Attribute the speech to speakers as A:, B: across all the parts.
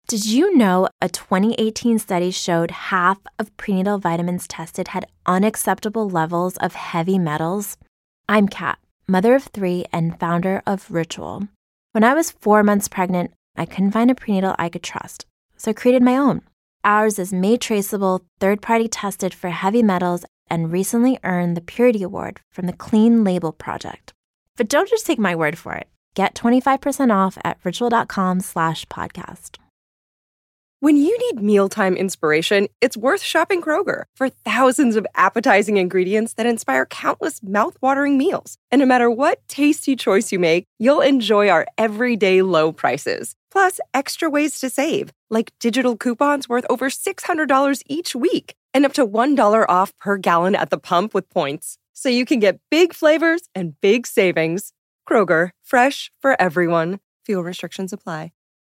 A: Did you know a 2018 study showed half of prenatal vitamins tested had unacceptable levels of heavy metals? I'm Kat, mother of 3 and founder of Ritual. When I was 4 months pregnant, I couldn't find a prenatal I could trust, so I created my own. Ours is made traceable, third-party tested for heavy metals, and recently earned the Purity Award from the Clean Label Project. But don't just take my word for it. Get 25% off at ritual.com/podcast.
B: When you need mealtime inspiration, it's worth shopping Kroger for thousands of appetizing ingredients that inspire countless mouth-watering meals. And no matter what tasty choice you make, you'll enjoy our everyday low prices. Plus, extra ways to save, like digital coupons worth over $600 each week and up to $1 off per gallon at the pump with points. So you can get big flavors and big savings. Kroger, fresh for everyone. Fuel restrictions apply.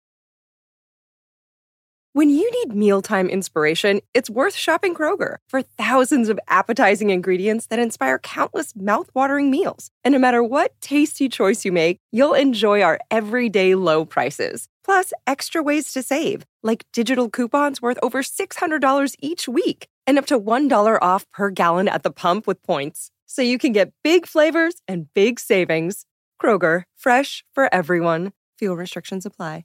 B: When you need mealtime inspiration, it's worth shopping Kroger for thousands of appetizing ingredients that inspire countless mouth-watering meals. And no matter what tasty choice you make, you'll enjoy our everyday low prices. Plus, extra ways to save, like digital coupons worth over $600 each week and up to $1 off per gallon at the pump with points. So you can get big flavors and big savings. Kroger, fresh for everyone. Fuel restrictions apply.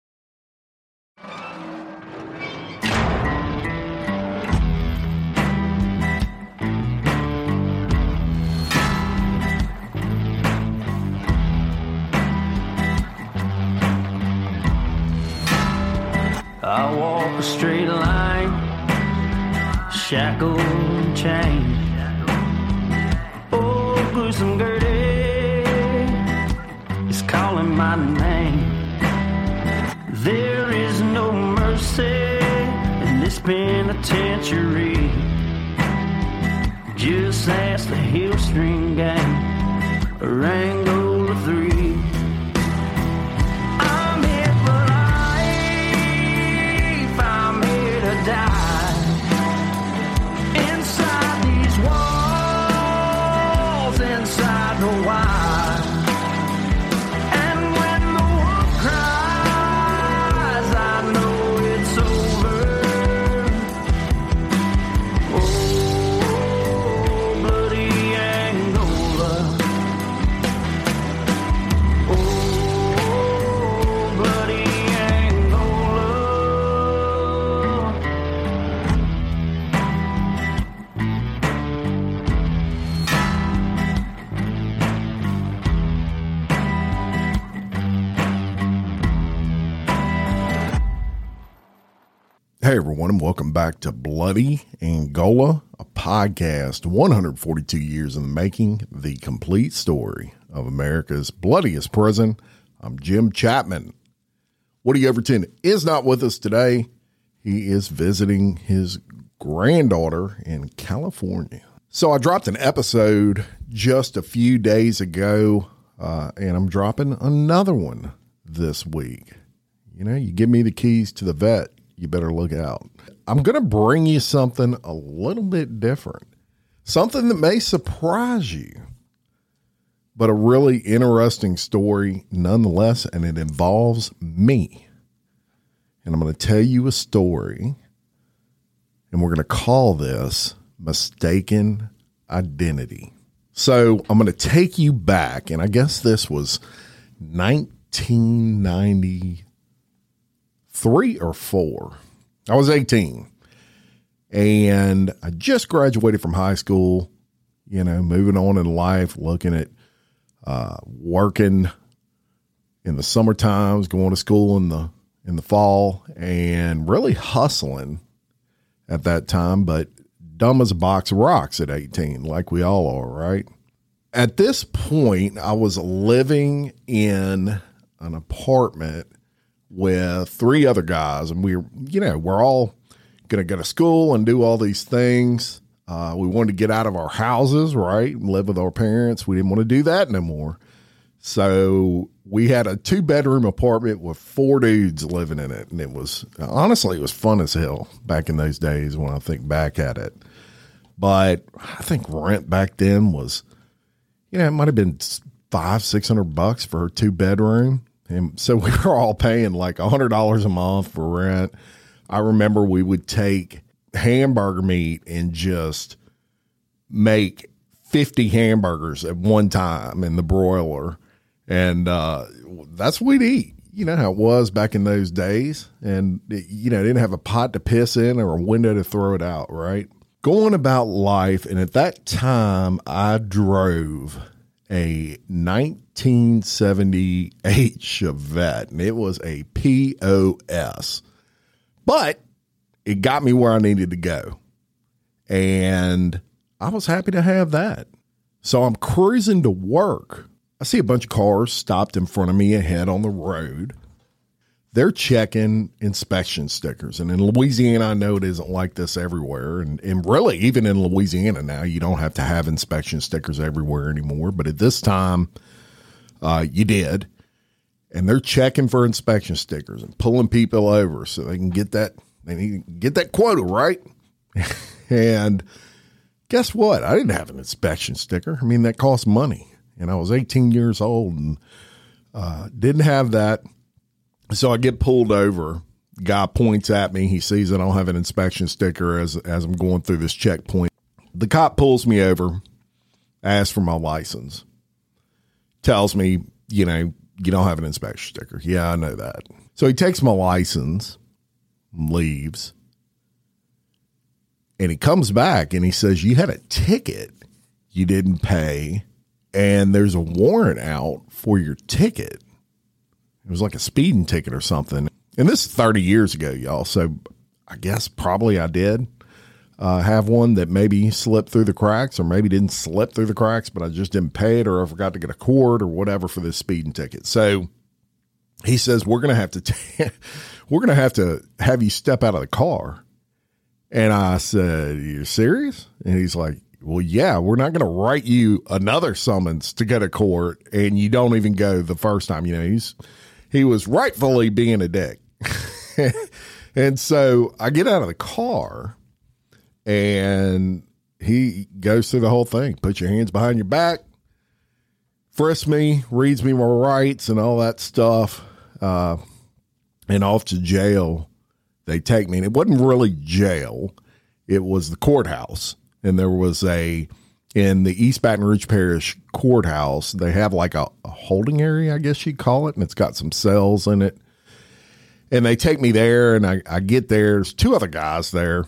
C: I walk a straight line, shackled and chained. Oh, gruesome Gertie is calling my name. There is no mercy in this penitentiary. Just ask the Hill String Gang, or Angola 3. Die inside these walls, inside the wire. And when the wolf cries, I know it's over. Oh, bloody Angola. Oh, bloody Angola.
D: Hey everyone, and welcome back to Bloody Angola, a podcast 142 years in the making, the complete story of America's bloodiest prison. I'm Jim Chapman. Woody Overton is not with us today. He is visiting his granddaughter in California. So I dropped an episode just a few days ago, and I'm dropping another one this week. You know, you give me the keys to the vet, you better look out. I'm going to bring you something a little bit different, something that may surprise you, but a really interesting story nonetheless, and it involves me. And I'm going to tell you a story, and we're going to call this Mistaken Identity. So I'm going to take you back, and I guess this was 1993 or 4. I was 18 and I just graduated from high school, you know, moving on in life, looking at working in the summer times, going to school in the fall, and really hustling at that time, but dumb as a box of rocks at 18, like we all are, right? At this point, I was living in an apartment with 3 other guys, and we're all going to go to school and do all these things. We wanted to get out of our houses, right, and live with our parents. We didn't want to do that no more. So we had a 2-bedroom apartment with 4 dudes living in it. And it was fun as hell back in those days when I think back at it. But I think rent back then was, it might have been $500-$600 for a 2-bedroom. And so we were all paying like $100 a month for rent. I remember we would take hamburger meat and just make 50 hamburgers at one time in the broiler. And that's what we'd eat. You know how it was back in those days. And, didn't have a pot to piss in or a window to throw it out, right? Going about life. And at that time, I drove a 1978 Chevette, and it was a POS. But it got me where I needed to go. And I was happy to have that. So I'm cruising to work. I see a bunch of cars stopped in front of me ahead on the road. They're checking inspection stickers. And in Louisiana, I know it isn't like this everywhere. And really, even in Louisiana now, you don't have to have inspection stickers everywhere anymore. But at this time, you did. And they're checking for inspection stickers and pulling people over so they can get that. They need to get that quota, right? And guess what? I didn't have an inspection sticker. I mean, that costs money. And I was 18 years old and didn't have that. So I get pulled over. The guy points at me. He sees I don't have an inspection sticker as I'm going through this checkpoint. The cop pulls me over, asks for my license, tells me, you don't have an inspection sticker. Yeah, I know that. So he takes my license, leaves, and he comes back and he says, you had a ticket you didn't pay, and there's a warrant out for your ticket. It was like a speeding ticket or something. And this is 30 years ago, y'all. So I guess probably I did have one that maybe slipped through the cracks, or maybe didn't slip through the cracks, but I just didn't pay it, or I forgot to get a cord or whatever for this speeding ticket. So he says, we're going to have to have you step out of the car. And I said, you're serious? And he's like, well, yeah, we're not going to write you another summons to go to court, and you don't even go the first time. He was rightfully being a dick. And so I get out of the car, and he goes through the whole thing. Put your hands behind your back, frisk me, reads me my rights and all that stuff, and off to jail they take me. And it wasn't really jail. It was the courthouse. And there was in the East Baton Rouge Parish courthouse, they have like a holding area, I guess you'd call it. And it's got some cells in it. And they take me there, and I get there. There's two other guys there.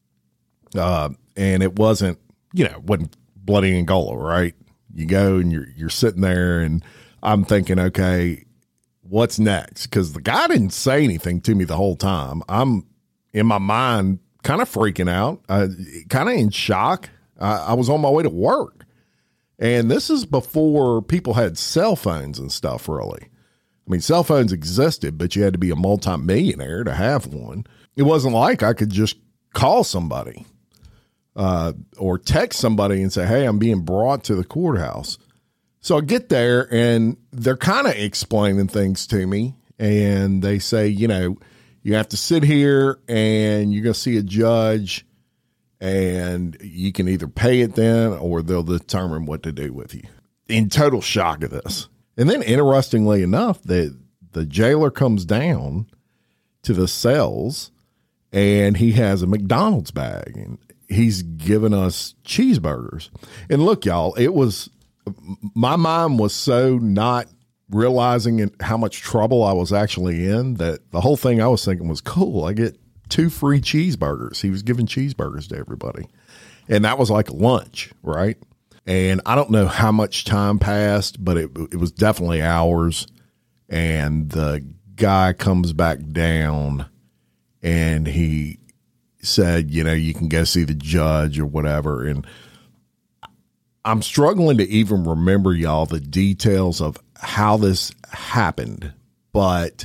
D: And it wasn't Bloody Angola, right? You go and you're sitting there, and I'm thinking, okay, what's next? Because the guy didn't say anything to me the whole time. I'm in my mind kind of freaking out, kind of in shock. I was on my way to work, and this is before people had cell phones and stuff, really. I mean, cell phones existed, but you had to be a multimillionaire to have one. It wasn't like I could just call somebody or text somebody and say, hey, I'm being brought to the courthouse. So I get there, and they're kind of explaining things to me, and they say, you have to sit here, and you're going to see a judge, and you can either pay it then, or they'll determine what to do with you. In total shock of this. And then, interestingly enough, the jailer comes down to the cells, and he has a McDonald's bag, and he's giving us cheeseburgers. And look, y'all, my mind was so not realizing how much trouble I was actually in that the whole thing I was thinking was cool. I get 2 free cheeseburgers. He was giving cheeseburgers to everybody. And that was like lunch, right? And I don't know how much time passed, but it was definitely hours. And the guy comes back down, and he said, you can go see the judge or whatever. And I'm struggling to even remember, y'all, the details of how this happened, but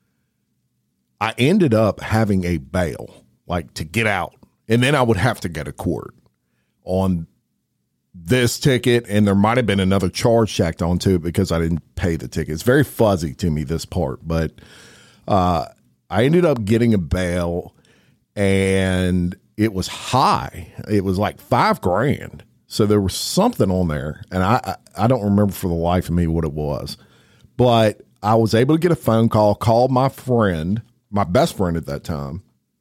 D: I ended up having a bail, like to get out. And then I would have to go to court on this ticket. And there might've been another charge tacked onto it because I didn't pay the ticket. It's very fuzzy to me, this part, but I ended up getting a bail, and it was high. It was like $5,000. So there was something on there, and I don't remember for the life of me what it was, but I was able to get a phone call, called my friend, my best friend at that time.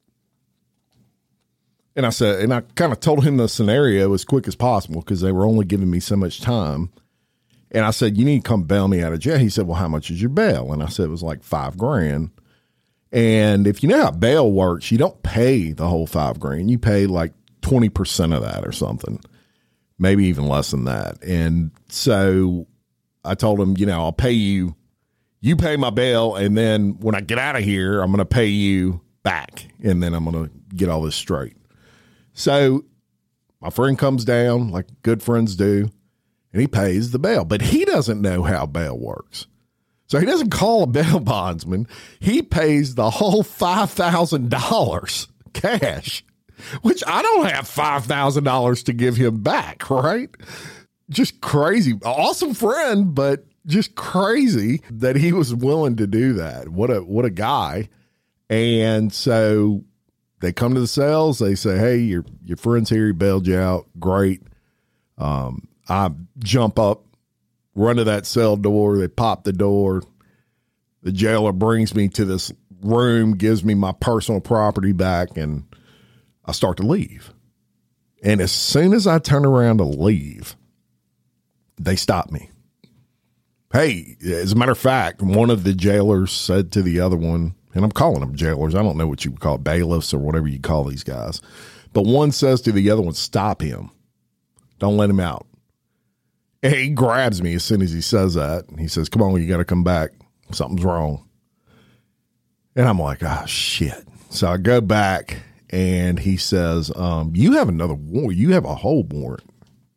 D: And I kind of told him the scenario as quick as possible because they were only giving me so much time. And I said, you need to come bail me out of jail. He said, well, how much is your bail? And I said, it was like $5,000. And if you know how bail works, you don't pay the whole $5,000. You pay like 20% of that or something, maybe even less than that. And so I told him, I'll pay you. You pay my bail, and then when I get out of here, I'm going to pay you back, and then I'm going to get all this straight. So my friend comes down like good friends do, and he pays the bail, but he doesn't know how bail works. So he doesn't call a bail bondsman. He pays the whole $5,000 cash, which I don't have $5,000 to give him back, right? Just crazy. Awesome friend, but just crazy that he was willing to do that. What a guy. And so they come to the cells. They say, hey, your friend's here. He bailed you out. Great. I jump up, run to that cell door. They pop the door. The jailer brings me to this room, gives me my personal property back, and I start to leave. And as soon as I turn around to leave, they stop me. Hey, as a matter of fact, one of the jailers said to the other one, and I'm calling them jailers. I don't know what you would call it, bailiffs or whatever you call these guys. But one says to the other one, stop him. Don't let him out. And he grabs me as soon as he says that. And he says, come on, you got to come back. Something's wrong. And I'm like, oh, shit. So I go back and he says, you have another warrant. You have a hold warrant.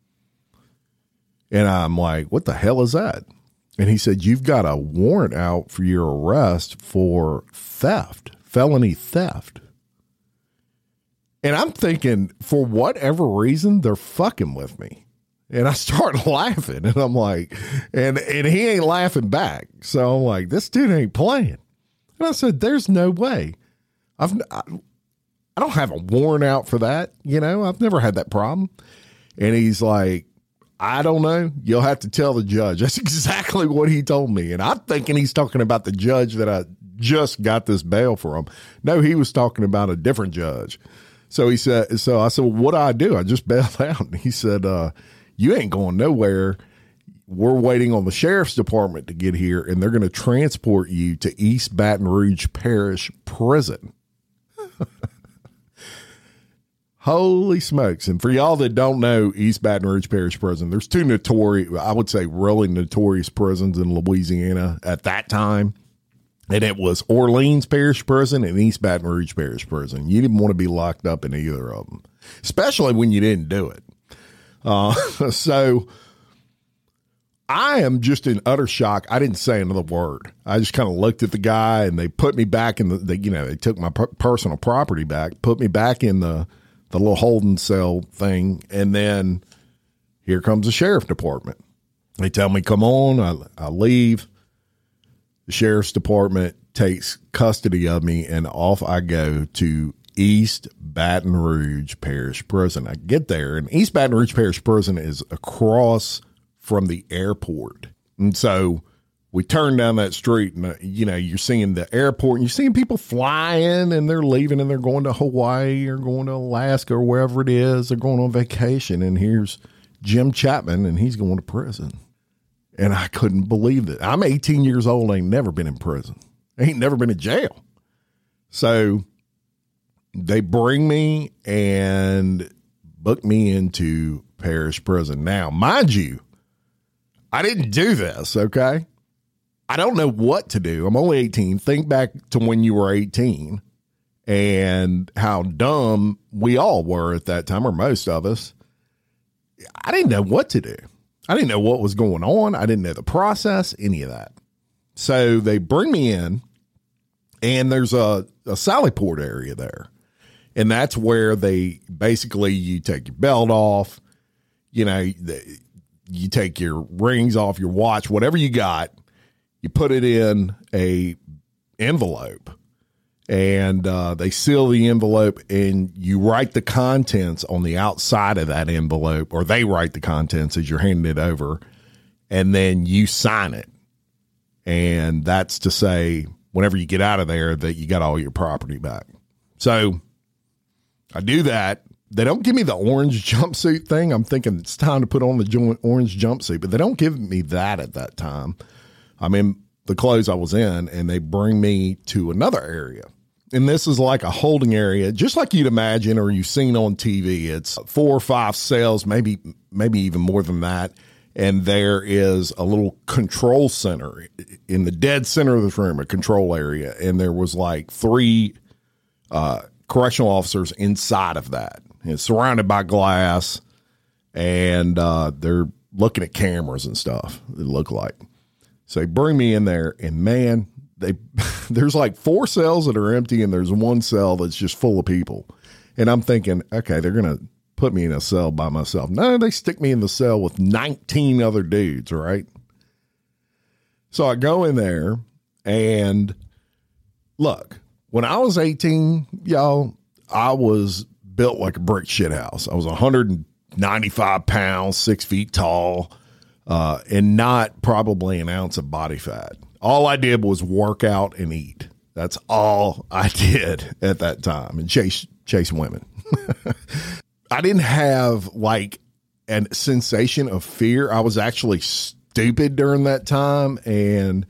D: And I'm like, what the hell is that? And he said, you've got a warrant out for your arrest for theft, felony theft. And I'm thinking, for whatever reason, they're fucking with me. And I start laughing, and I'm like, and he ain't laughing back. So I'm like, this dude ain't playing. And I said, there's no way. I don't have a warrant out for that. I've never had that problem. And he's like, I don't know. You'll have to tell the judge. That's exactly what he told me. And I'm thinking he's talking about the judge that I just got this bail from. No, he was talking about a different judge. So I said, well, what do I do? I just bailed out. And he said, you ain't going nowhere. We're waiting on the sheriff's department to get here, and they're going to transport you to East Baton Rouge Parish Prison. Holy smokes. And for y'all that don't know East Baton Rouge Parish Prison, there's two I would say really notorious prisons in Louisiana at that time. And it was Orleans Parish Prison and East Baton Rouge Parish Prison. You didn't want to be locked up in either of them, especially when you didn't do it. So I am just in utter shock. I didn't say another word. I just kind of looked at the guy, and they put me back in they took my personal property back, put me back in the little holding cell thing. And then here comes the sheriff department. They tell me, come on. I leave. The sheriff's department takes custody of me, and off I go to East Baton Rouge Parish Prison. I get there, and East Baton Rouge Parish Prison is across from the airport. And so we turn down that street, and you're seeing the airport, and you're seeing people flying, and they're leaving, and they're going to Hawaii or going to Alaska or wherever it is. They're going on vacation, and here's Jim Chapman, and he's going to prison. And I couldn't believe it. I'm 18 years old. I ain't never been in prison. I ain't never been in jail. So they bring me and book me into Parish Prison. Now, mind you, I didn't do this, okay? I don't know what to do. I'm only 18. Think back to when you were 18 and how dumb we all were at that time, or most of us. I didn't know what to do. I didn't know what was going on. I didn't know the process, any of that. So they bring me in, and there's a Sally Port area there. And that's where you take your belt off, you take your rings off, your watch, whatever you got, you put it in a envelope, and they seal the envelope, and you write the contents on the outside of that envelope, or they write the contents as you're handing it over, and then you sign it. And that's to say, whenever you get out of there, that you got all your property back. So I do that. They don't give me the orange jumpsuit thing. I'm thinking it's time to put on the orange jumpsuit, but they don't give me that at that time. I'm in the clothes I was in, and they bring me to another area. And this is like a holding area, just like you'd imagine or you've seen on TV. It's 4 or 5 cells, maybe even more than that. And there is a little control center in the dead center of this room, a control area. And there was like 3 correctional officers inside of that. It's surrounded by glass, and they're looking at cameras and stuff, it looked like. So they bring me in there, and man, there's like 4 cells that are empty, and there's 1 cell that's just full of people. And I'm thinking, okay, they're going to put me in a cell by myself. No, they stick me in the cell with 19 other dudes, right? So I go in there, and look, when I was 18, y'all, I was built like a brick shit house. I was 195 pounds, 6 feet tall, and not probably an ounce of body fat. All I did was work out and eat. That's all I did at that time, and chase women. I didn't have like a sensation of fear. I was actually stupid during that time and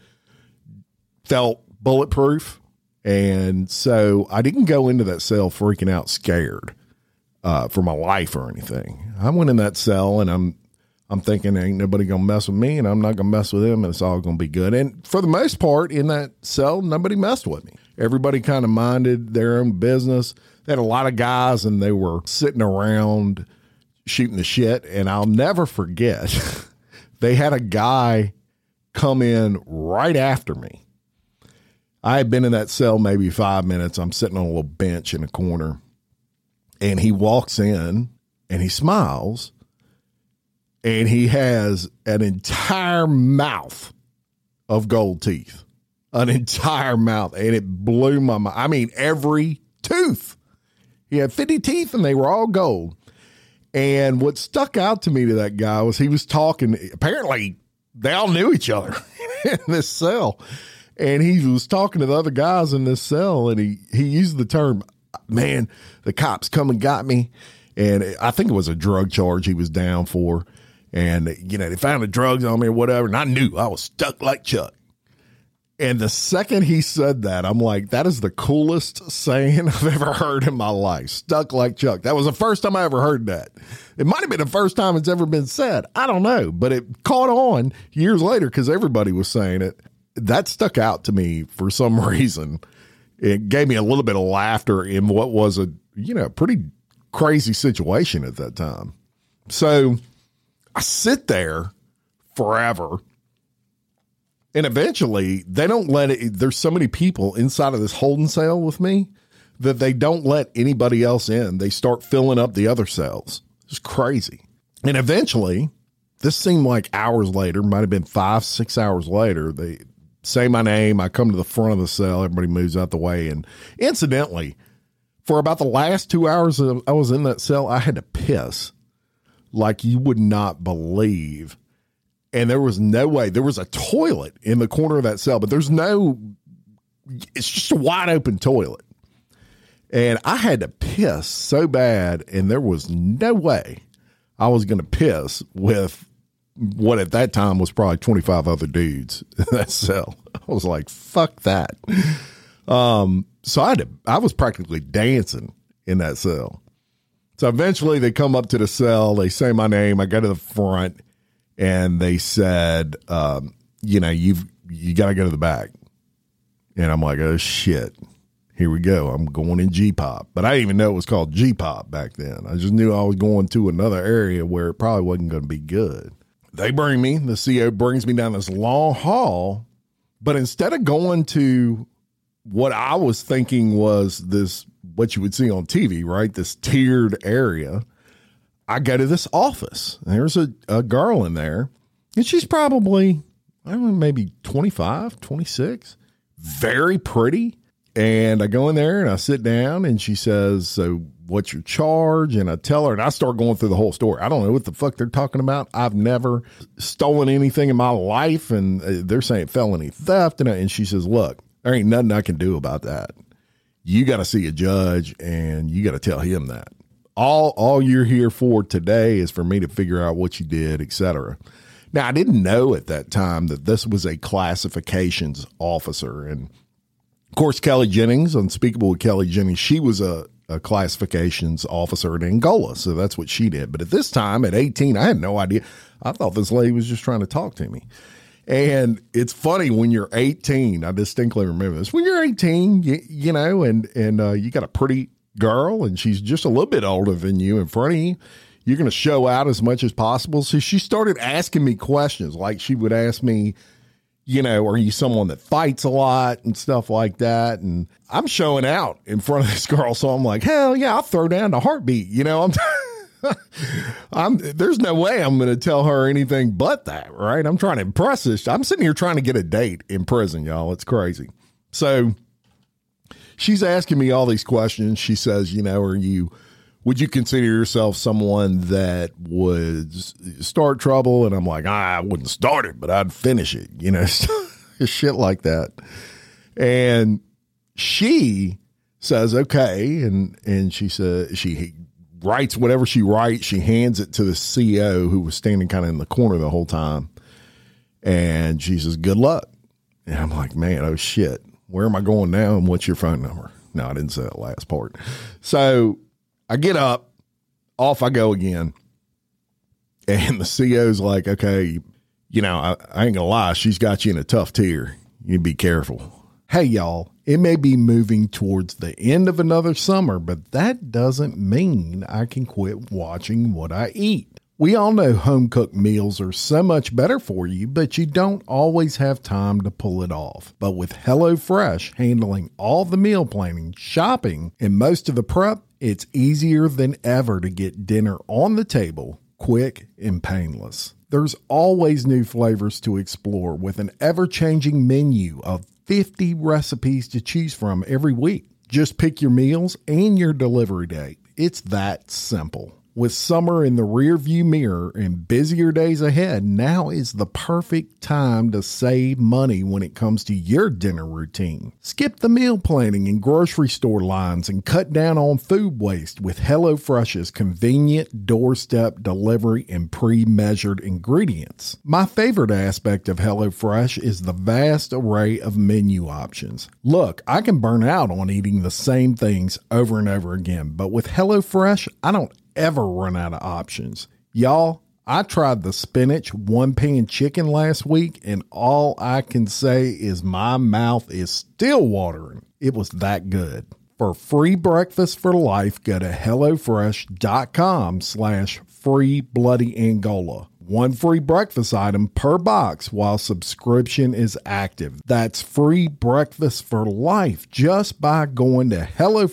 D: felt bulletproof. And so I didn't go into that cell freaking out scared for my life or anything. I went in that cell, and I'm thinking ain't nobody going to mess with me, and I'm not going to mess with them, and it's all going to be good. And for the most part in that cell, nobody messed with me. Everybody kind of minded their own business. They had a lot of guys, and they were sitting around shooting the shit. And I'll never forget, they had a guy come in right after me. I had been in that cell maybe 5 minutes. I'm sitting on a little bench in a corner, and he walks in, and he smiles, and he has an entire mouth of gold teeth, an entire mouth. And it blew my mind. I mean, every tooth. He had 50 teeth, and they were all gold. And what stuck out to me to that guy was he was talking. Apparently, they all knew each other in this cell. And he was talking to the other guys in this cell, and he used the term, man, the cops come and got me. And I think it was a drug charge he was down for. And, you know, they found the drugs on me or whatever. And I knew I was stuck like Chuck. And the second he said that, I'm like, that is the coolest saying I've ever heard in my life. Stuck like Chuck. That was the first time I ever heard that. It might have been the first time it's ever been said. I don't know. But it caught on years later because everybody was saying it. That stuck out to me for some reason. It gave me a little bit of laughter in what was a, you know, pretty crazy situation at that time. So I sit there forever, and eventually they don't let it. There's so many people inside of this holding cell with me that they don't let anybody else in. They start filling up the other cells. It's crazy. And eventually, this seemed like hours later, might have been 5-6 hours later, they say my name. I come to the front of the cell. Everybody moves out the way. And incidentally, for about the last 2 hours I was in that cell, I had to piss like you would not believe. And there was no way. There was a toilet in the corner of that cell, but it's just a wide open toilet. And I had to piss so bad, and there was no way I was going to piss with what at that time was probably 25 other dudes in that cell. I was like, fuck that. So I was practically dancing in that cell. So eventually they come up to the cell, they say my name, I go to the front, and they said, you know, you got to go to the back. And I'm like, oh shit, here we go. I'm going in G-pop, but I didn't even know it was called G-pop back then. I just knew I was going to another area where it probably wasn't going to be good. They bring me, the CO brings me down this long hall, but instead of going to what I was thinking was this, what you would see on TV, right? This tiered area, I go to this office. There's a girl in there, and she's probably, I don't know, maybe 25, 26, very pretty. And I go in there and I sit down and she says, so what's your charge? And I tell her, and I start going through the whole story. I don't know what the fuck they're talking about. I've never stolen anything in my life. And they're saying felony theft. And she says, look, there ain't nothing I can do about that. You got to see a judge and you got to tell him that. All you're here for today is for me to figure out what you did, etc. Now, I didn't know at that time that this was a classifications officer. And of course, Kelly Jennings, Unspeakable with Kelly Jennings, she was a classifications officer in Angola. So that's what she did. But at this time, at 18, I had no idea. I thought this lady was just trying to talk to me. And it's funny when you're 18, I distinctly remember this. When you're 18, you know, and you got a pretty girl and she's just a little bit older than you in front of you, you're going to show out as much as possible. So she started asking me questions. Like she would ask me, you know, are you someone that fights a lot and stuff like that? And I'm showing out in front of this girl. So I'm like, hell yeah, I'll throw down the heartbeat. You know, there's no way I'm going to tell her anything but that, right? I'm trying to impress this. I'm sitting here trying to get a date in prison, y'all. It's crazy. So she's asking me all these questions. She says, you know, would you consider yourself someone that would start trouble? And I'm like, I wouldn't start it, but I'd finish it, you know, shit like that. And she says, okay. And she said, she writes whatever she writes. She hands it to the CO who was standing kind of in the corner the whole time. And she says, good luck. And I'm like, man, oh shit, where am I going now? And what's your phone number? No, I didn't say that last part. So I get up, off I go again. And the CO's like, okay, you know, I ain't gonna lie. She's got you in a tough tier. You be careful. Hey, y'all, it may be moving towards the end of another summer, but that doesn't mean I can quit watching what I eat. We all know home-cooked meals are so much better for you, but you don't always have time to pull it off. But with HelloFresh handling all the meal planning, shopping, and most of the prep, it's easier than ever to get dinner on the table, quick and painless. There's always new flavors to explore with an ever-changing menu of 50 recipes to choose from every week. Just pick your meals and your delivery date. It's that simple. With summer in the rearview mirror and busier days ahead, now is the perfect time to save money when it comes to your dinner routine. Skip the meal planning and grocery store lines and cut down on food waste with HelloFresh's convenient doorstep delivery and pre-measured ingredients. My favorite aspect of HelloFresh is the vast array of menu options. Look, I can burn out on eating the same things over and over again, but with HelloFresh, I don't ever run out of options. Y'all, I tried the spinach one-pan chicken last week, and all I can say is my mouth is still watering. It was that good. For free breakfast for life, go to HelloFresh.com/freebloodyAngola. One free breakfast item per box while subscription is active. That's free breakfast for life just by going to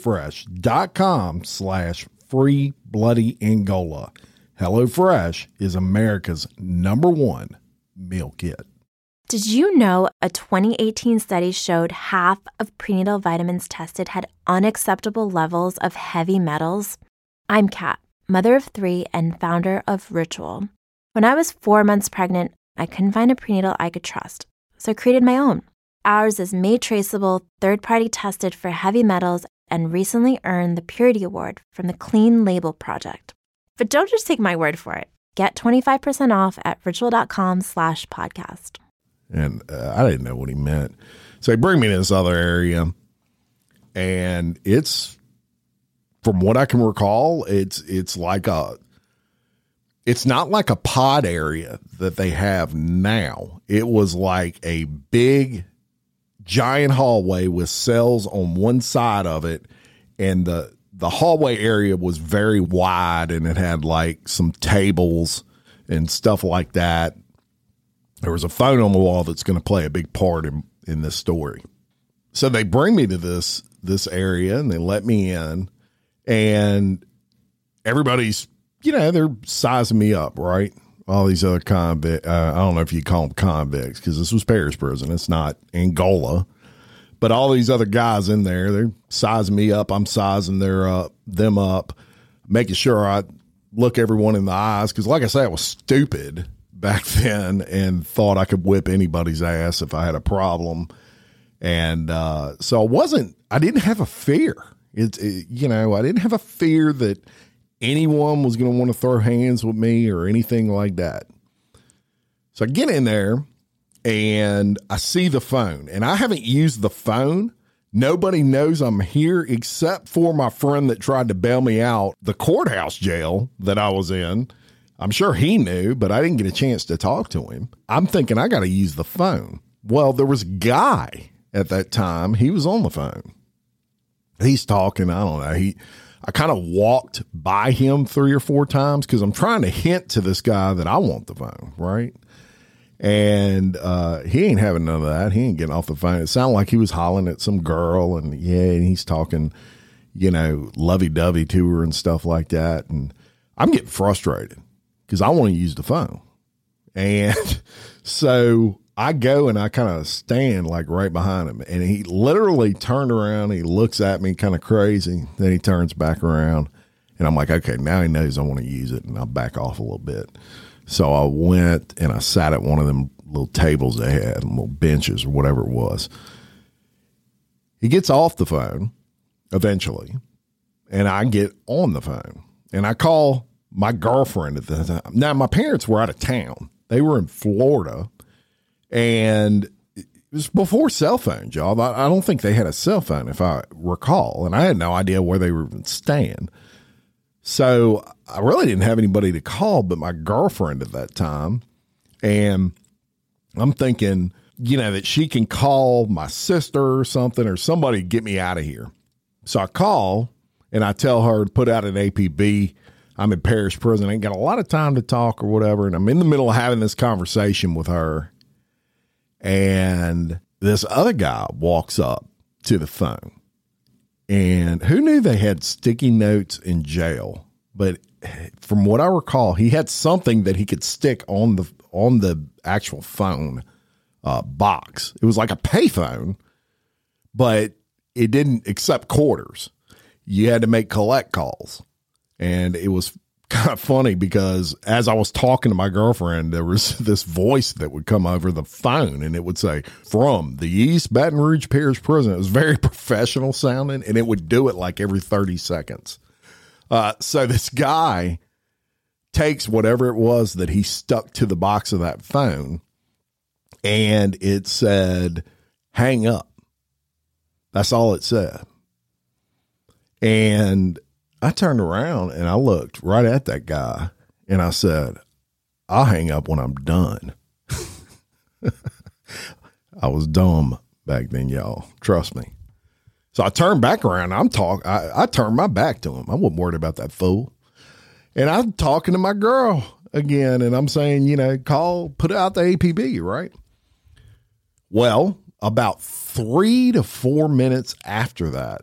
D: HelloFresh.com/freebloodyAngola. HelloFresh is America's #1 meal kit.
A: Did you know a 2018 study showed half of prenatal vitamins tested had unacceptable levels of heavy metals? I'm Kat, mother of 3 and founder of Ritual. When I was 4 months pregnant, I couldn't find a prenatal I could trust, so I created my own. Ours is made traceable, third-party tested for heavy metals, and recently earned the Purity Award from the Clean Label Project. But don't just take my word for it. Get 25% off at ritual.com/podcast.
D: And I didn't know what he meant. So he bring me to this other area, and it's, from what I can recall, it's like it's not like a pod area that they have now. It was like a big, giant hallway with cells on one side of it, and the hallway area was very wide, and it had like some tables and stuff like that. There was a phone on the wall that's going to play a big part in this story. So they bring me to this area, and they let me in, and everybody's, they're sizing me up, right? All these other convicts. I don't know if you call them convicts, because this was Paris prison. It's not Angola. But all these other guys in there, they're sizing me up. I'm sizing them up, making sure I look everyone in the eyes. Because like I say, I was stupid back then and thought I could whip anybody's ass if I had a problem. And so I didn't have a fear. I didn't have a fear that anyone was going to want to throw hands with me or anything like that. So I get in there and I see the phone, and I haven't used the phone. Nobody knows I'm here except for my friend that tried to bail me out the courthouse jail that I was in. I'm sure he knew, but I didn't get a chance to talk to him. I'm thinking I got to use the phone. Well, there was a guy at that time. He was on the phone. He's talking. I don't know. I kind of walked by him 3 or 4 times because I'm trying to hint to this guy that I want the phone, right? And he ain't having none of that. He ain't getting off the phone. It sounded like he was hollering at some girl, and he's talking, lovey-dovey to her and stuff like that. And I'm getting frustrated because I want to use the phone. And so I go and I kind of stand like right behind him, and he literally turned around. He looks at me kind of crazy. Then he turns back around, and I'm like, okay, now he knows I want to use it, and I'll back off a little bit. So I went and I sat at one of them little tables they had, little benches or whatever it was. He gets off the phone eventually, and I get on the phone, and I call my girlfriend at the time. Now, my parents were out of town. They were in Florida, and it was before cell phones, y'all. I don't think they had a cell phone, if I recall, and I had no idea where they were staying. So I really didn't have anybody to call but my girlfriend at that time. And I'm thinking, that she can call my sister or something, or somebody to get me out of here. So I call and I tell her to put out an APB. I'm in parish prison. I ain't got a lot of time to talk or whatever. And I'm in the middle of having this conversation with her. And this other guy walks up to the phone. And who knew they had sticky notes in jail? But from what I recall, he had something that he could stick on the actual phone box. It was like a payphone, but it didn't accept quarters. You had to make collect calls. And it was kind of funny because as I was talking to my girlfriend, there was this voice that would come over the phone, and it would say, from the East Baton Rouge Parish Prison. It was very professional sounding, and it would do it like every 30 seconds. So this guy takes whatever it was that he stuck to the box of that phone, and it said, hang up. That's all it said. And I turned around and I looked right at that guy and I said, I'll hang up when I'm done. I was dumb back then, y'all. Trust me. So I turned back around. I turned my back to him. I wasn't worried about that fool. And I'm talking to my girl again, and I'm saying, put out the APB, right? Well, about 3 to 4 minutes after that,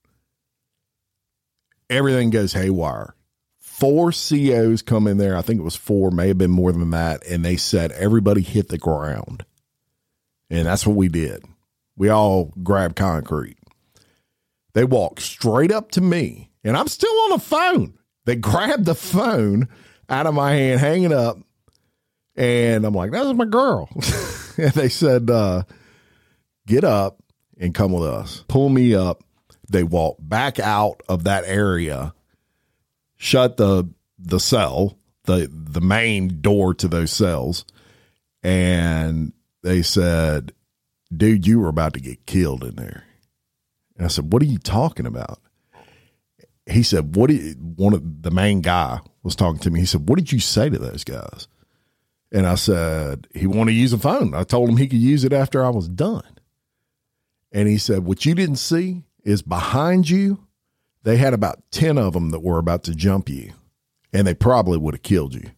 D: everything goes haywire. 4 COs come in there. I think it was 4, may have been more than that. And they said, everybody hit the ground. And that's what we did. We all grabbed concrete. They walked straight up to me, and I'm still on the phone. They grabbed the phone out of my hand, hanging up. And I'm like, that's my girl. And they said, get up and come with us. Pull me up. They walked back out of that area, shut the cell, the main door to those cells. And they said, dude, you were about to get killed in there. And I said, what are you talking about? He said, one of the main guy was talking to me. He said, what did you say to those guys? And I said, he wanted to use a phone. I told him he could use it after I was done. And he said, what you didn't see is behind you, they had about 10 of them that were about to jump you, and they probably would have killed you.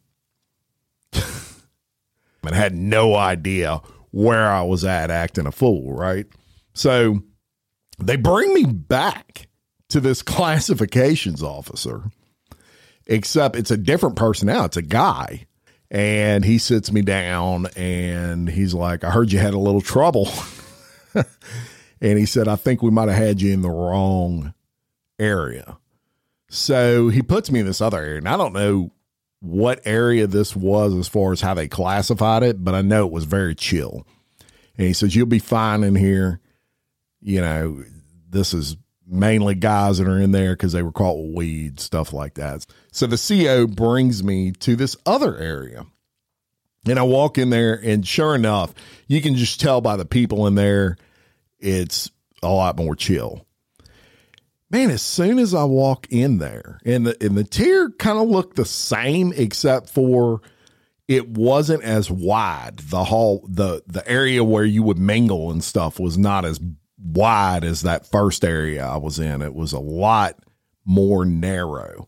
D: And had no idea where I was at acting a fool, right? So they bring me back to this classifications officer, except it's a different person now. It's a guy. And he sits me down and he's like, I heard you had a little trouble. And he said, I think we might have had you in the wrong area. So he puts me in this other area, and I don't know what area this was as far as how they classified it, but I know it was very chill. And he says, you'll be fine in here. You know, this is mainly guys that are in there because they were caught with weed, stuff like that. So the CO brings me to this other area. And I walk in there, and sure enough, you can just tell by the people in there, it's a lot more chill. Man, as soon as I walk in there, and the tier kind of looked the same, except for it wasn't as wide. The hall, the area where you would mingle and stuff was not as wide as that first area I was in. It was a lot more narrow.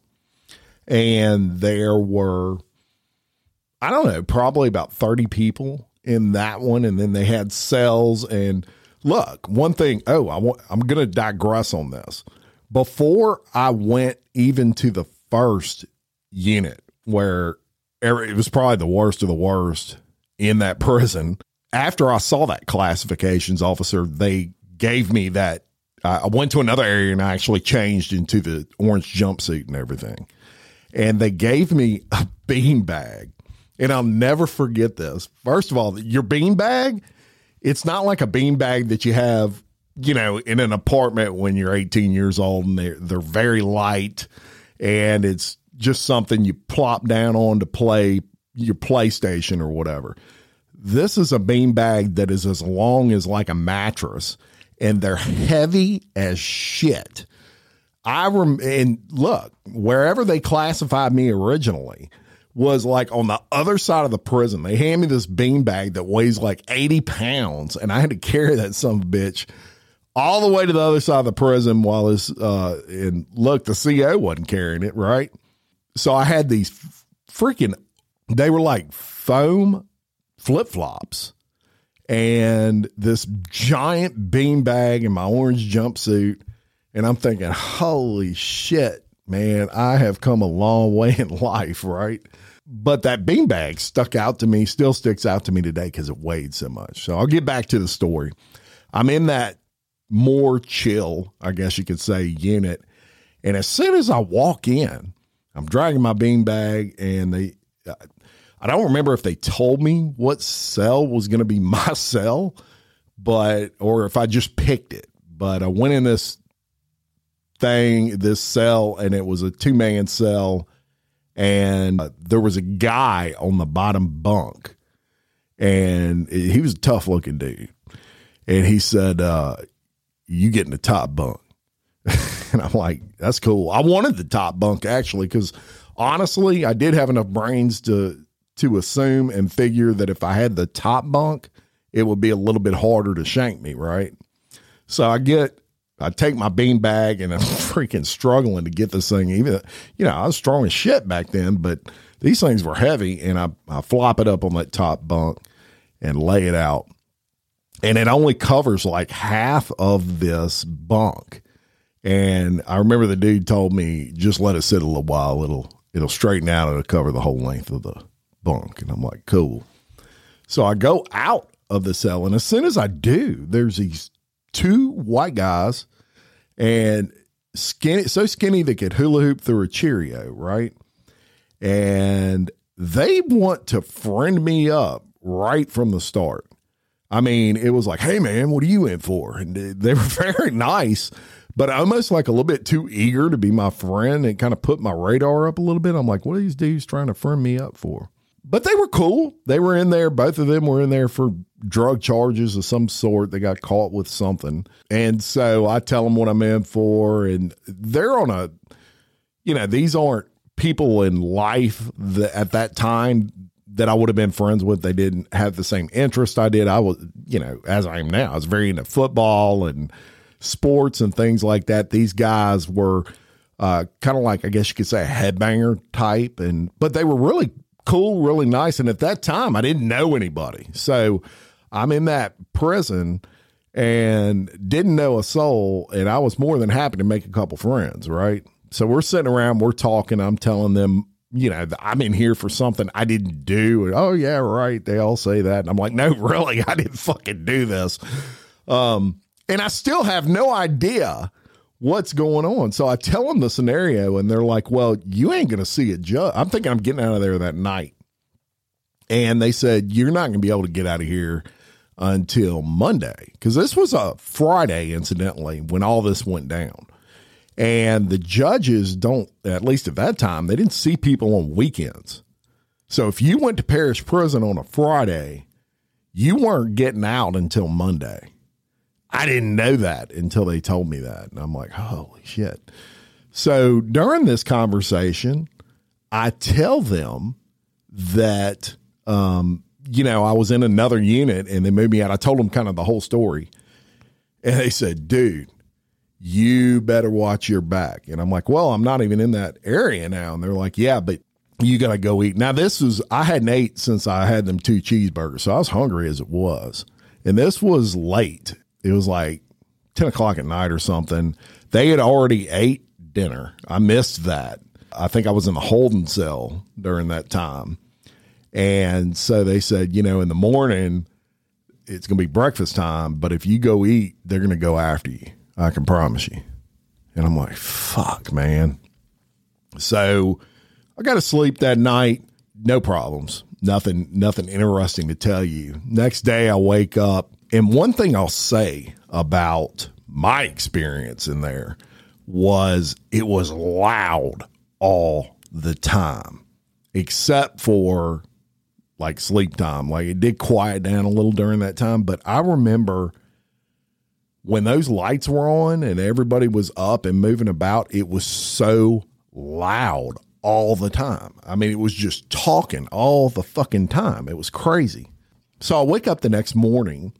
D: And there were, I don't know, probably about 30 people in that one. And then they had cells. And look, one thing, I'm going to digress on this. Before I went even to the first unit where it was probably the worst of the worst in that prison, after I saw that classifications officer, they gave me that. I went to another area and I actually changed into the orange jumpsuit and everything. And they gave me a bean bag. And I'll never forget this. First of all, your bean bag, it's not like a bean bag that you have, you know, in an apartment when you're 18 years old, and they're very light, and it's just something you plop down on to play your PlayStation or whatever. This is a bean bag that is as long as like a mattress, and they're heavy as shit. And look, wherever they classified me originally was like on the other side of the prison. They hand me this bean bag that weighs like 80 pounds, and I had to carry that son of a bitch all the way to the other side of the prison while this, and look, the CO wasn't carrying it, right? So I had these they were like foam flip-flops and this giant bean bag in my orange jumpsuit. And I'm thinking, holy shit, man, I have come a long way in life, right? But that bean bag still sticks out to me today because it weighed so much. So I'll get back to the story. I'm in that more chill, I guess you could say, unit. And as soon as I walk in, I'm dragging my bean bag, and I don't remember if they told me what cell was going to be my cell, or if I just picked it. But I went in this cell, and it was a 2-man cell, and there was a guy on the bottom bunk, and he was a tough looking dude. And he said, you get in the top bunk. And I'm like, that's cool. I wanted the top bunk actually, because honestly, I did have enough brains to assume and figure that if I had the top bunk, it would be a little bit harder to shank me. Right. So I take my bean bag, and I'm freaking struggling to get this thing. Even, you know, I was strong as shit back then, but these things were heavy, and I flop it up on that top bunk and lay it out. And it only covers like half of this bunk. And I remember the dude told me, just let it sit a little while. It'll straighten out. It'll cover the whole length of the bunk. And I'm like, cool. So I go out of the cell. And as soon as I do, there's these 2 white guys, and so skinny they could hula hoop through a Cheerio. Right. And they want to friend me up right from the start. I mean, it was like, hey, man, what are you in for? And they were very nice, but almost like a little bit too eager to be my friend, and kind of put my radar up a little bit. I'm like, what are these dudes trying to friend me up for? But they were cool. They were in there. Both of them were in there for drug charges of some sort. They got caught with something. And so I tell them what I'm in for. And they're on these aren't people in life that at that time that I would have been friends with. They didn't have the same interest I did. I was, as I am now, I was very into football and sports and things like that. These guys were kind of like, I guess you could say, a headbanger type. But they were really cool, really nice. And at that time, I didn't know anybody. So I'm in that prison and didn't know a soul. And I was more than happy to make a couple friends, right? So we're sitting around, we're talking. I'm telling them, I'm in here for something I didn't do. And, oh, yeah, right. They all say that. And I'm like, no, really, I didn't fucking do this. And I still have no idea what's going on. So I tell them the scenario and they're like, well, you ain't going to see a judge. I'm thinking I'm getting out of there that night. And they said, you're not going to be able to get out of here until Monday. Because this was a Friday, incidentally, when all this went down. And the judges don't, at least at that time, they didn't see people on weekends. So if you went to parish prison on a Friday, you weren't getting out until Monday. I didn't know that until they told me that. And I'm like, holy shit. So during this conversation, I tell them that, I was in another unit and they moved me out. I told them kind of the whole story. And they said, dude, you better watch your back. And I'm like, well, I'm not even in that area now. And they're like, yeah, but you got to go eat. Now I hadn't ate since I had them 2 cheeseburgers. So I was hungry as it was. And this was late. It was like 10 o'clock at night or something. They had already ate dinner. I missed that. I think I was in the holding cell during that time. And so they said, in the morning, it's going to be breakfast time. But if you go eat, they're going to go after you. I can promise you. And I'm like, fuck, man. So I got to sleep that night. No problems. Nothing interesting to tell you. Next day I wake up. And one thing I'll say about my experience in there was it was loud all the time, except for like sleep time. Like it did quiet down a little during that time. But I remember when those lights were on and everybody was up and moving about, it was so loud all the time. I mean, it was just talking all the fucking time. It was crazy. So I wake up the next morning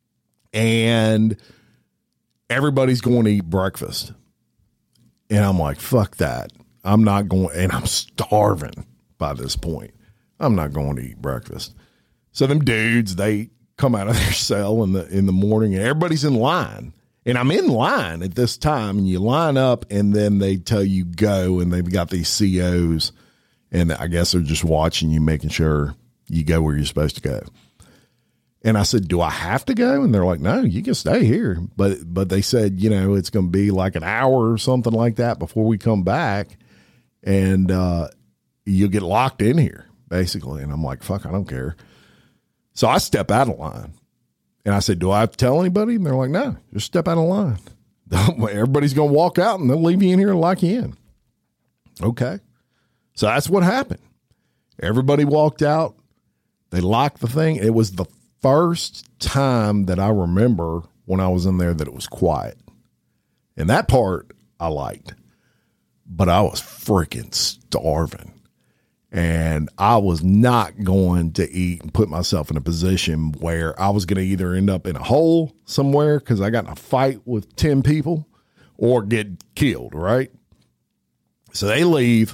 D: and everybody's going to eat breakfast. And I'm like, fuck that. I'm not going, and I'm starving by this point. I'm not going to eat breakfast. So them dudes, they come out of their cell in the morning and everybody's in line. And I'm in line at this time and you line up and then they tell you go and they've got these COs and I guess they're just watching you, making sure you go where you're supposed to go. And I said, do I have to go? And they're like, no, you can stay here. But they said, it's going to be like an hour or something like that before we come back. And you'll get locked in here, basically. And I'm like, fuck, I don't care. So I step out of line. And I said, do I have to tell anybody? And they're like, no, just step out of line. Everybody's going to walk out and they'll leave you in here and lock you in. Okay. So that's what happened. Everybody walked out. They locked the thing. It was the first time that I remember when I was in there that it was quiet. And that part I liked. But I was freaking starving. And I was not going to eat and put myself in a position where I was going to either end up in a hole somewhere because I got in a fight with 10 people or get killed, right? So they leave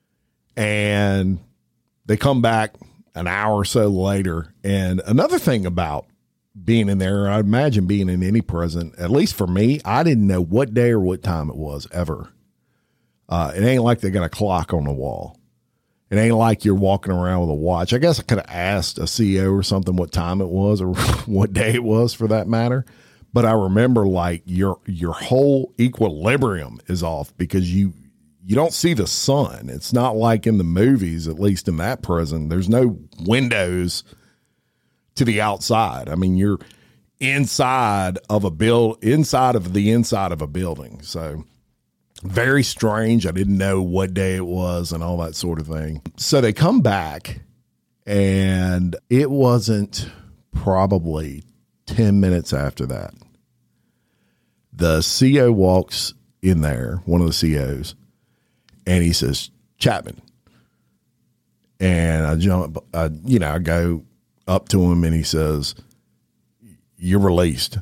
D: and they come back an hour or so later. And another thing about being in there, I imagine being in any prison, at least for me, I didn't know what day or what time it was ever. It ain't like they got a clock on the wall. It ain't like you're walking around with a watch. I guess I could have asked a CEO or something what time it was or what day it was for that matter. But I remember like your whole equilibrium is off because you don't see the sun. It's not like in the movies, at least in that prison. There's no windows to the outside. I mean, you're inside of inside of a building. So very strange. I didn't know what day it was and all that sort of thing. So they come back and it wasn't probably 10 minutes after that. The CO walks in there, one of the COs, and he says, Chapman. And I jump, I go up to him and he says, you're released.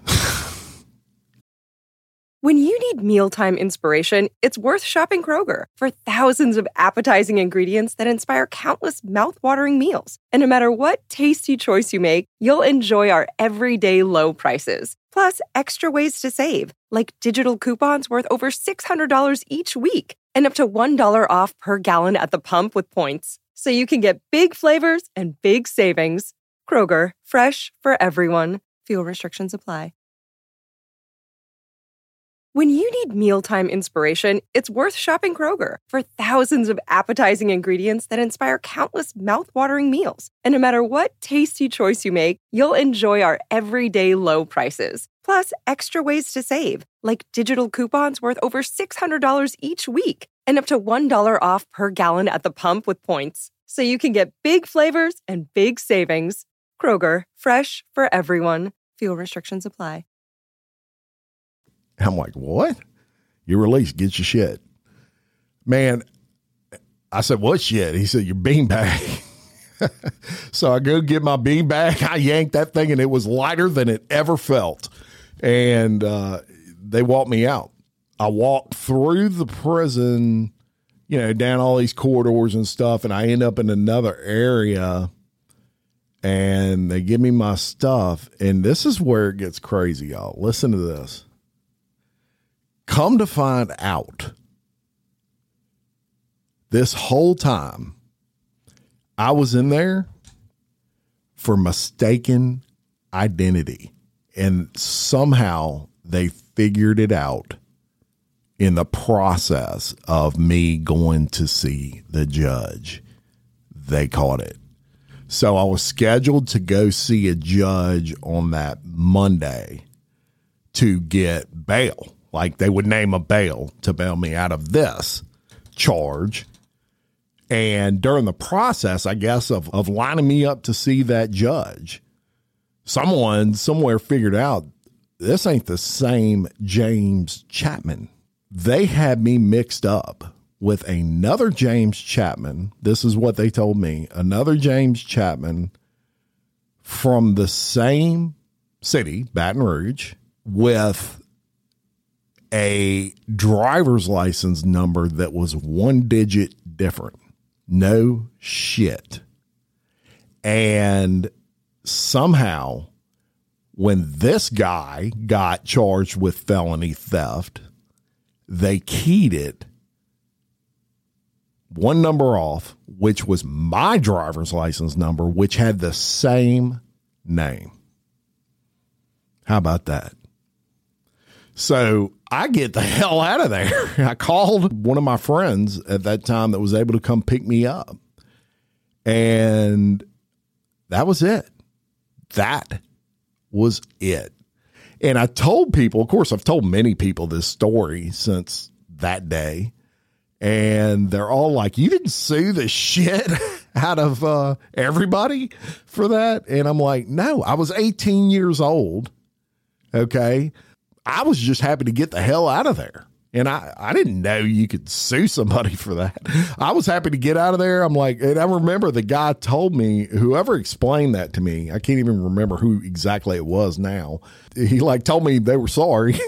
B: When you need mealtime inspiration, it's worth shopping Kroger for thousands of appetizing ingredients that inspire countless mouth-watering meals. And no matter what tasty choice you make, you'll enjoy our everyday low prices. Plus, extra ways to save, like digital coupons worth over $600 each week and up to $1 off per gallon at the pump with points. So you can get big flavors and big savings. Kroger, fresh for everyone. Fuel restrictions apply. When you need mealtime inspiration, it's worth shopping Kroger for thousands of appetizing ingredients that inspire countless mouth-watering meals. And no matter what tasty choice you make, you'll enjoy our everyday low prices. Plus, extra ways to save, like digital coupons worth over $600 each week and up to $1 off per gallon at the pump with points. So you can get big flavors and big savings. Kroger, fresh for everyone. Fuel restrictions apply.
D: I'm like, what? You're released. Get your shit. Man, I said, what shit? He said, your beanbag. So I go get my beanbag. I yanked that thing, and it was lighter than it ever felt. And they walked me out. I walked through the prison, you know, down all these corridors and stuff, and I end up in another area, and they give me my stuff. And this is where it gets crazy, y'all. Listen to this. Come to find out, this whole time I was in there for mistaken identity, and somehow they figured it out in the process of me going to see the judge. They caught it. So I was scheduled to go see a judge on that Monday to get bail. Like, they would name a bail to bail me out of this charge. And during the process, I guess, of lining me up to see that judge, someone somewhere figured out this ain't the same James Chapman. They had me mixed up with another James Chapman. This is what they told me. Another James Chapman from the same city, Baton Rouge, with a driver's license number that was one digit different. No shit. And somehow, when this guy got charged with felony theft, they keyed it one number off, which was my driver's license number, which had the same name. How about that? So I get the hell out of there. I called one of my friends at that time that was able to come pick me up. And that was it. That was it. And I told people, of course, I've told many people this story since that day. And they're all like, you didn't sue the shit out of everybody for that? And I'm like, no, I was 18 years old. Okay. I was just happy to get the hell out of there. And I didn't know you could sue somebody for that. I was happy to get out of there. I'm like, and I remember the guy told me, whoever explained that to me, I can't even remember who exactly it was now. He like told me they were sorry.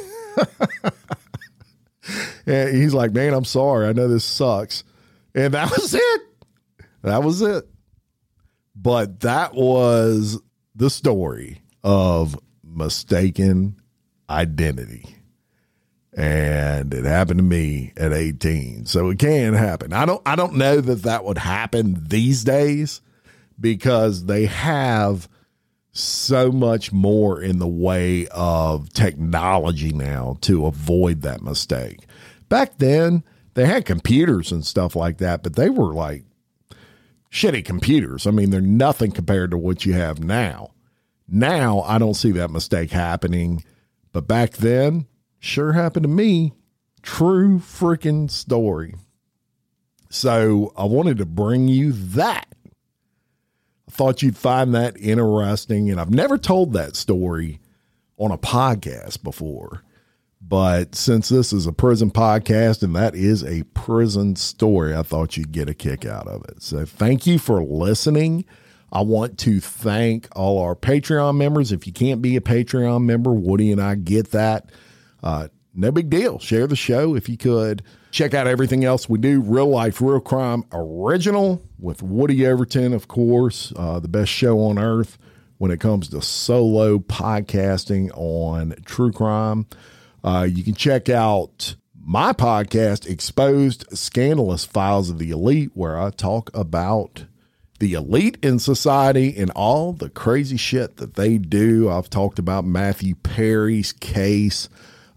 D: And he's like, man, I'm sorry. I know this sucks. And that was it. That was it. But that was the story of mistaken identity. And it happened to me at 18. So it can happen. I don't know that would happen these days, because they have so much more in the way of technology now to avoid that mistake. Back then, they had computers and stuff like that, but they were like shitty computers. I mean, they're nothing compared to what you have now. Now, I don't see that mistake happening. But back then, sure happened to me. True freaking story. So I wanted to bring you that. I thought you'd find that interesting. And I've never told that story on a podcast before. But since this is a prison podcast and that is a prison story, I thought you'd get a kick out of it. So thank you for listening. I want to thank all our Patreon members. If you can't be a Patreon member, Woody and I get that. No big deal. Share the show if you could. Check out everything else we do. Real Life, Real Crime Original with Woody Overton, of course, the best show on earth when it comes to solo podcasting on true crime. You can check out my podcast, Exposed Scandalous Files of the Elite, where I talk about the elite in society and all the crazy shit that they do. I've talked about Matthew Perry's case.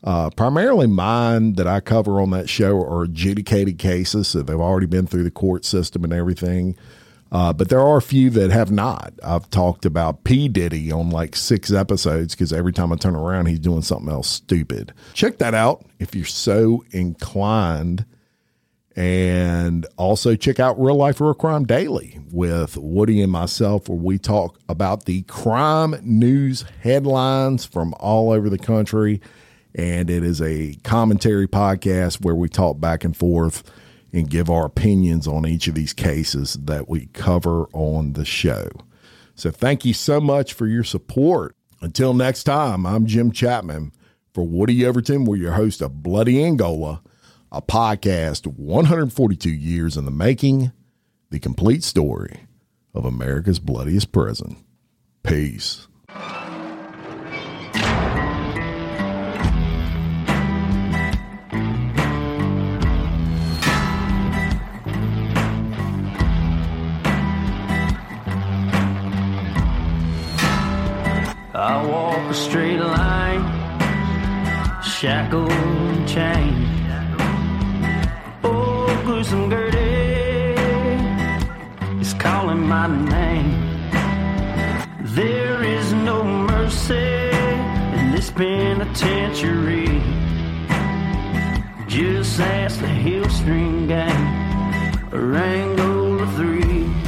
D: Primarily mine that I cover on that show are adjudicated cases, so they've already been through the court system and everything. But there are a few that have not. I've talked about P. Diddy on like 6 episodes because every time I turn around, he's doing something else stupid. Check that out if you're so inclined. And also check out Real Life Real Crime Daily with Woody and myself, where we talk about the crime news headlines from all over the country. And it is a commentary podcast where we talk back and forth and give our opinions on each of these cases that we cover on the show. So thank you so much for your support. Until next time, I'm Jim Chapman for Woody Overton. We're your host of Bloody Angola, a podcast 142 years in the making, the complete story of America's bloodiest prison. Peace.
C: I walk a straight line, shackled and chained. Oh, gruesome Gertie is calling my name. There is no mercy in this penitentiary. Just ask the Hill String Gang or Angola 3.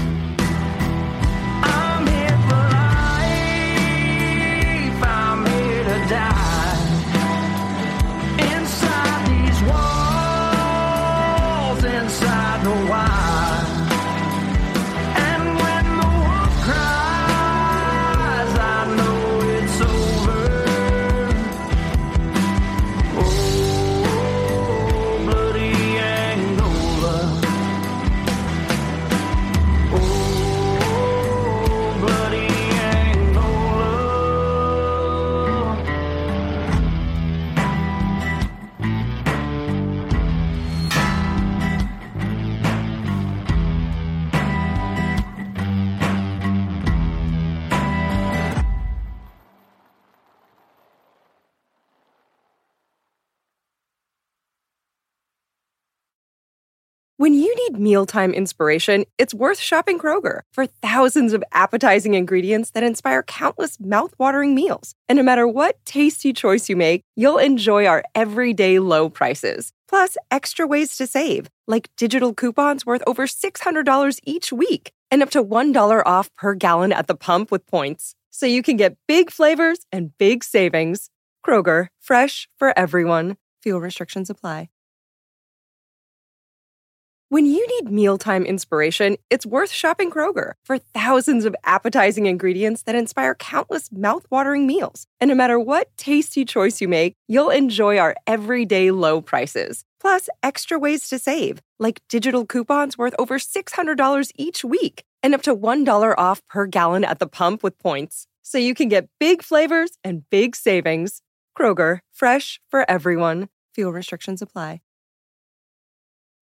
C: I'm here for life, I'm here to die. Inside these walls, inside the wire. And when the wolf cries, I know it's over. Oh, bloody Angola. Oh, bloody Angola.
B: When you need mealtime inspiration, it's worth shopping Kroger for thousands of appetizing ingredients that inspire countless mouth-watering meals. And no matter what tasty choice you make, you'll enjoy our everyday low prices. Plus, extra ways to save, like digital coupons worth over $600 each week and up to $1 off per gallon at the pump with points. So you can get big flavors and big savings. Kroger, fresh for everyone. Fuel restrictions apply. When you need mealtime inspiration, it's worth shopping Kroger for thousands of appetizing ingredients that inspire countless mouth-watering meals. And no matter what tasty choice you make, you'll enjoy our everyday low prices. Plus, extra ways to save, like digital coupons worth over $600 each week and up to $1 off per gallon at the pump with points. So you can get big flavors and big savings. Kroger, fresh for everyone. Fuel restrictions apply.